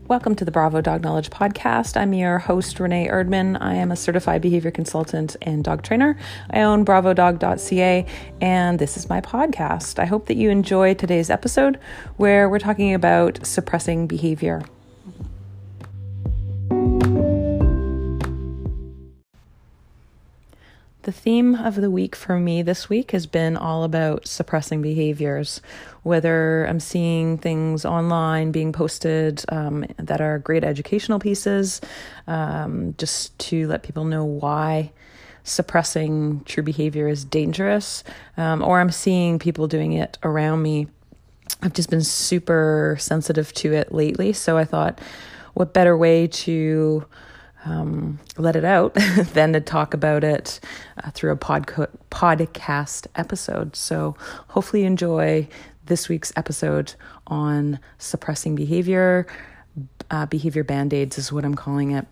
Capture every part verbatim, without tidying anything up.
Welcome to the Bravo Dog Knowledge Podcast. I'm your host, Renee Erdman. I am a certified behavior consultant and dog trainer. I own bravo dog dot c a, and this is my podcast. I hope that you enjoy today's episode where we're talking about suppressing behavior. The theme of the week for me this week has been all about suppressing behaviors, whether I'm seeing things online being posted um, that are great educational pieces, um, just to let people know why suppressing true behavior is dangerous, um, or I'm seeing people doing it around me. I've just been super sensitive to it lately, so I thought, what better way to Um, let it out than to talk about it uh, through a podco- podcast episode. So hopefully you enjoy this week's episode on suppressing behavior. Uh, behavior band-aids is what I'm calling it.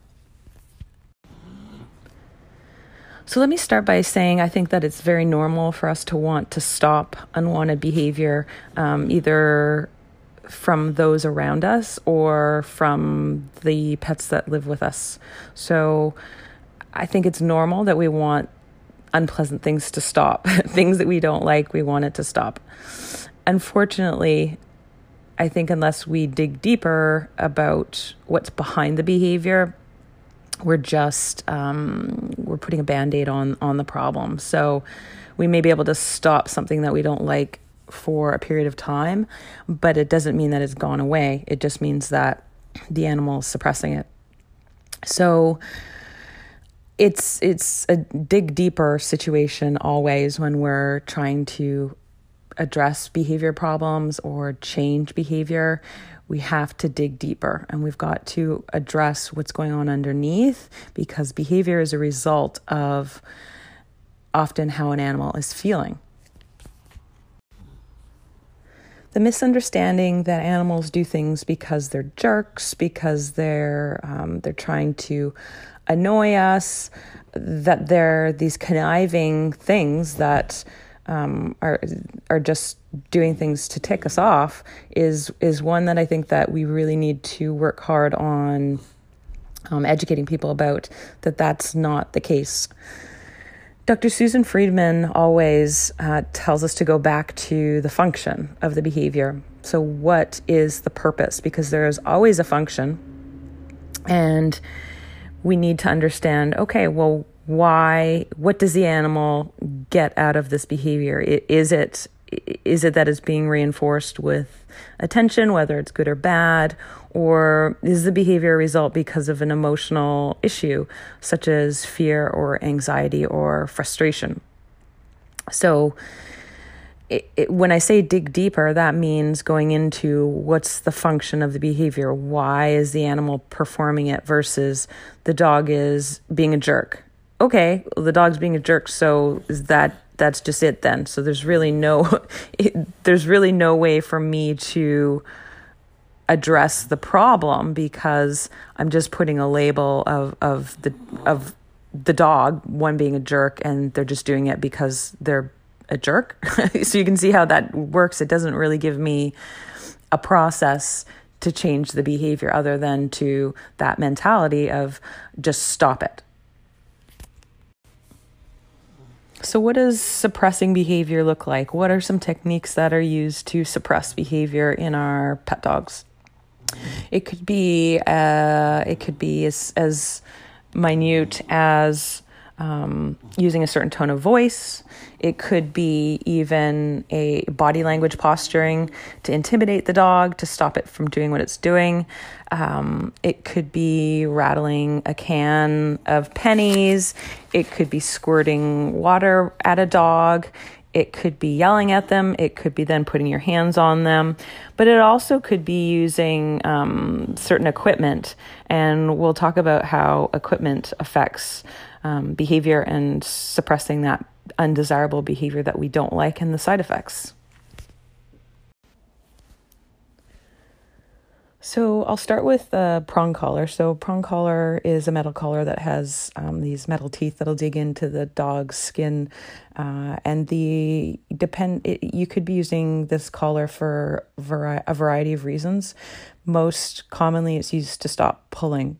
So let me start by saying I think that it's very normal for us to want to stop unwanted behavior, um, either from those around us or from the pets that live with us. So I think it's normal that we want unpleasant things to stop. Things that we don't like, we want it to stop. Unfortunately, I think unless we dig deeper about what's behind the behavior, we're just um, we're putting a band-aid on on the problem. So we may be able to stop something that we don't like for a period of time, but it doesn't mean that it's gone away. It just means that the animal is suppressing it. So it's it's a dig deeper situation always when we're trying to address behavior problems or change behavior. We have to dig deeper, and we've got to address what's going on underneath, because behavior is a result of often how an animal is feeling. The misunderstanding that animals do things because they're jerks, because they're um, they're trying to annoy us, that they're these conniving things that um, are are just doing things to tick us off, is is one that I think that we really need to work hard on um, educating people about, that that's not the case. Doctor Susan Friedman always uh, tells us to go back to the function of the behavior. So what is the purpose? Because there is always a function, and we need to understand, okay, well, why, what does the animal get out of this behavior? Is it, is it that it's being reinforced with attention, whether it's good or bad, or is the behavior a result because of an emotional issue, such as fear or anxiety or frustration? So it, it, when I say dig deeper, that means going into what's the function of the behavior. Why is the animal performing it versus the dog is being a jerk? Okay, well, the dog's being a jerk, so is that that's just it then? So there's really no it, there's really no way for me to address the problem, because I'm just putting a label of of the of the dog, one being a jerk, and they're just doing it because they're a jerk. So you can see how that works. It doesn't really give me a process to change the behavior other than to that mentality of just stop it. So what does suppressing behavior look like? What are some techniques that are used to suppress behavior in our pet dogs? It could be uh, it could be as, as minute as um, using a certain tone of voice. It could be even a body language posturing to intimidate the dog, to stop it from doing what it's doing. Um, it could be rattling a can of pennies. It could be squirting water at a dog. It could be yelling at them. It could be then putting your hands on them. But it also could be using um, certain equipment. And we'll talk about how equipment affects um, behavior and suppressing that undesirable behavior that we don't like and the side effects. So I'll start with the prong collar. So prong collar is a metal collar that has um, these metal teeth that'll dig into the dog's skin, uh, and the depend. It, you could be using this collar for vari- a variety of reasons. Most commonly, it's used to stop pulling.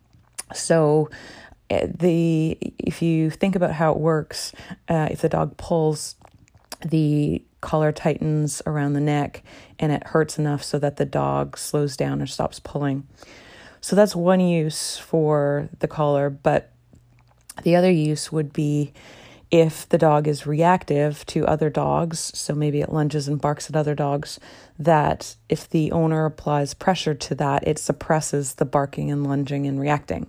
So the if you think about how it works, uh, if the dog pulls, the collar tightens around the neck and it hurts enough so that the dog slows down or stops pulling. So that's one use for the collar, but the other use would be if the dog is reactive to other dogs, so maybe it lunges and barks at other dogs, that if the owner applies pressure to that, it suppresses the barking and lunging and reacting.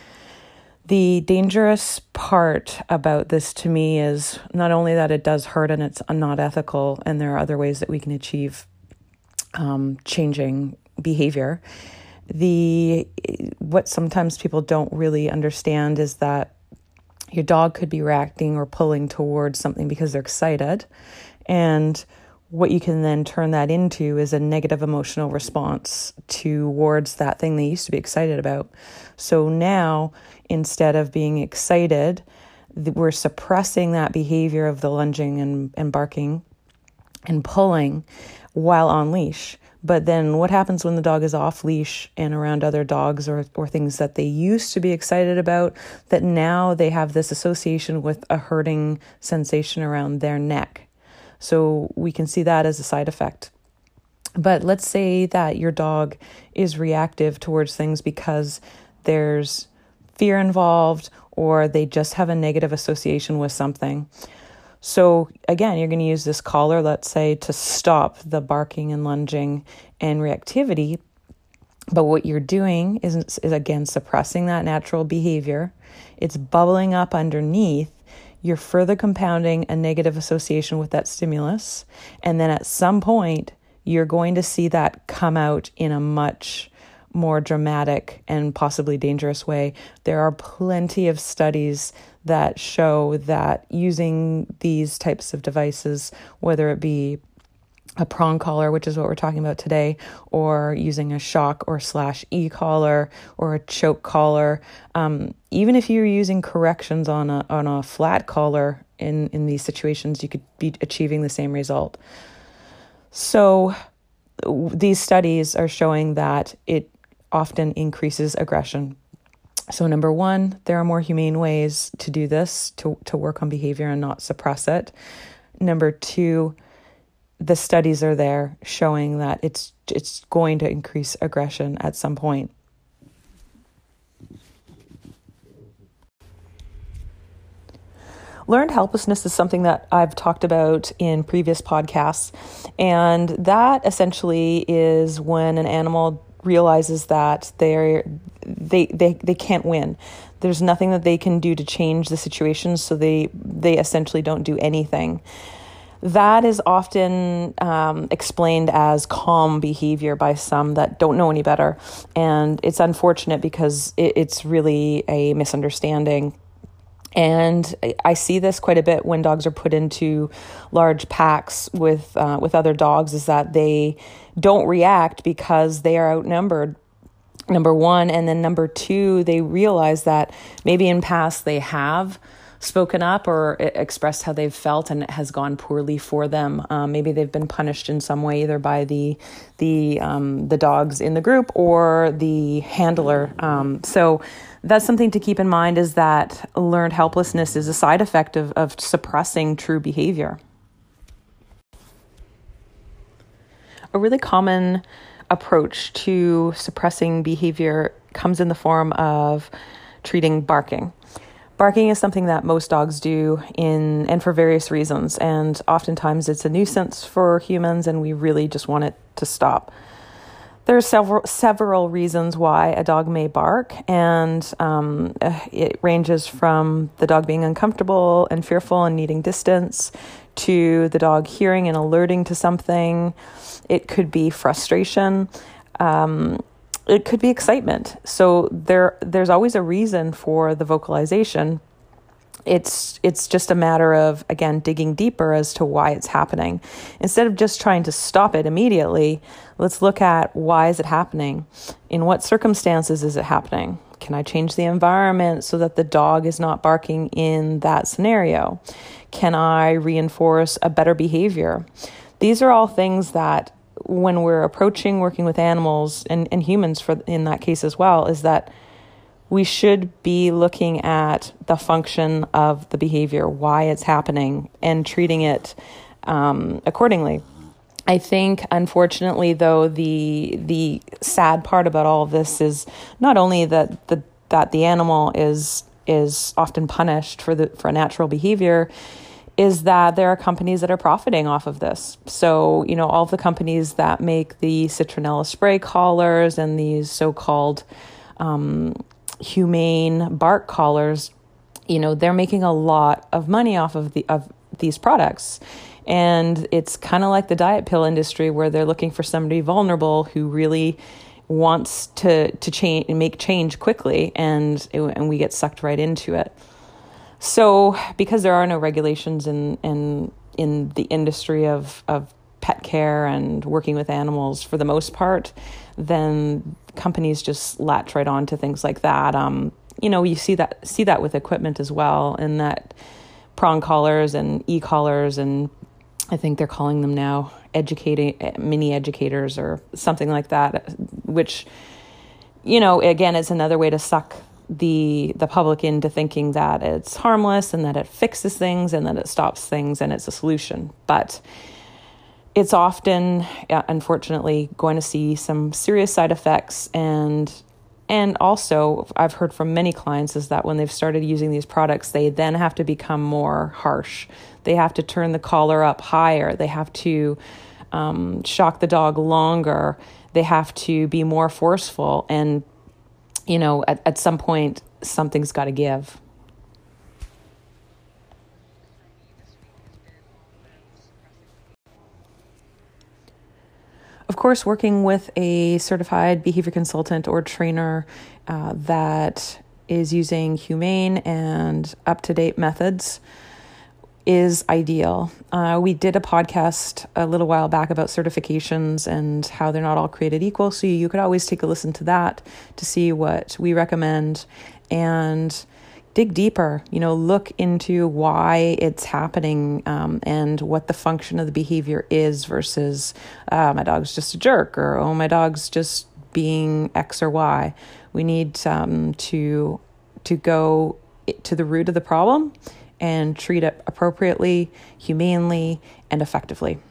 The dangerous part about this to me is not only that it does hurt and it's not ethical, and there are other ways that we can achieve um, changing behavior. The what sometimes people don't really understand is that your dog could be reacting or pulling towards something because they're excited, and what you can then turn that into is a negative emotional response towards that thing they used to be excited about. So now, instead of being excited, we're suppressing that behavior of the lunging and, and barking and pulling while on leash. But then what happens when the dog is off leash and around other dogs or, or things that they used to be excited about, that now they have this association with a hurting sensation around their neck? So we can see that as a side effect. But let's say that your dog is reactive towards things because there's fear involved, or they just have a negative association with something. So again, you're going to use this collar, let's say, to stop the barking and lunging and reactivity. But what you're doing is, is again, suppressing that natural behavior. It's bubbling up underneath. You're further compounding a negative association with that stimulus. And then at some point, you're going to see that come out in a much more dramatic and possibly dangerous way. There are plenty of studies that show that using these types of devices, whether it be a prong collar, which is what we're talking about today, or using a shock or slash e-collar or a choke collar, um, even if you're using corrections on a on a flat collar in, in these situations, you could be achieving the same result. So w- these studies are showing that it often increases aggression. So number one, there are more humane ways to do this, to, to work on behavior and not suppress it. Number two, the studies are there showing that it's it's going to increase aggression at some point. Learned helplessness is something that I've talked about in previous podcasts, and that essentially is when an animal realizes that they're they they they can't win. There's nothing that they can do to change the situation, so they they essentially don't do anything. That is often um, explained as calm behavior by some that don't know any better, and it's unfortunate because it, it's really a misunderstanding. And I see this quite a bit when dogs are put into large packs with uh, with other dogs, is that they don't react because they are outnumbered, number one. And then number two, they realize that maybe in past they have spoken up or expressed how they've felt and it has gone poorly for them. Um, maybe they've been punished in some way, either by the the um, the dogs in the group or the handler. Um, so that's something to keep in mind, is that learned helplessness is a side effect of, of suppressing true behavior. A really common approach to suppressing behavior comes in the form of treating barking. Barking is something that most dogs do in and for various reasons, and oftentimes it's a nuisance for humans and we really just want it to stop. There are several several reasons why a dog may bark, and um, it ranges from the dog being uncomfortable and fearful and needing distance, to the dog hearing and alerting to something. It could be frustration. Um, it could be excitement. So there there's always a reason for the vocalization. It's it's just a matter of, again, digging deeper as to why it's happening. Instead of just trying to stop it immediately, let's look at why is it happening? In what circumstances is it happening? Can I change the environment so that the dog is not barking in that scenario? Can I reinforce a better behavior? These are all things that when we're approaching working with animals and, and humans for in that case as well, is that we should be looking at the function of the behavior, why it's happening, and treating it um, accordingly. I think, unfortunately, though, the the sad part about all of this is not only that the that the animal is is often punished for the for natural behavior, is that there are companies that are profiting off of this. So, you know, all of the companies that make the citronella spray collars and these so-called um, humane bark collars, you know, they're making a lot of money off of the of these products. And it's kind of like the diet pill industry, where they're looking for somebody vulnerable who really wants to to change and make change quickly, and and we get sucked right into it. So because there are no regulations in in in the industry of of pet care and working with animals for the most part, then companies just latch right on to things like that. Um, you know, you see that see that with equipment as well, and that prong collars and e-collars, and I think they're calling them now educating mini educators or something like that, which, you know, again, it's another way to suck the the public into thinking that it's harmless and that it fixes things and that it stops things and it's a solution. But it's often, yeah, unfortunately, going to see some serious side effects. And and also, I've heard from many clients is that when they've started using these products, they then have to become more harsh. They have to turn the collar up higher. They have to um, shock the dog longer. They have to be more forceful. And, you know, at, at some point, something's got to give. Of course, working with a certified behavior consultant or trainer uh, that is using humane and up-to-date methods is ideal. Uh, we did a podcast a little while back about certifications and how they're not all created equal, so you could always take a listen to that to see what we recommend and dig deeper, you know, look into why it's happening um, and what the function of the behavior is versus uh, my dog's just a jerk, or oh, my dog's just being X or Y. We need um, to to go to the root of the problem and treat it appropriately, humanely, and effectively.